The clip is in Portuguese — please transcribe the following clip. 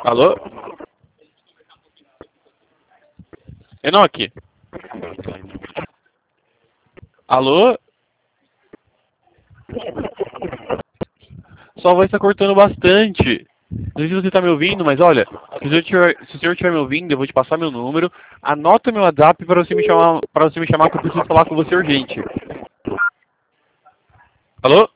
Alô? Enoque? Alô? Sua voz está cortando bastante. Não sei se você está me ouvindo, mas olha, se o senhor estiver me ouvindo, eu vou te passar meu número. Anota meu WhatsApp para você me chamar que eu preciso falar com você urgente. Alô?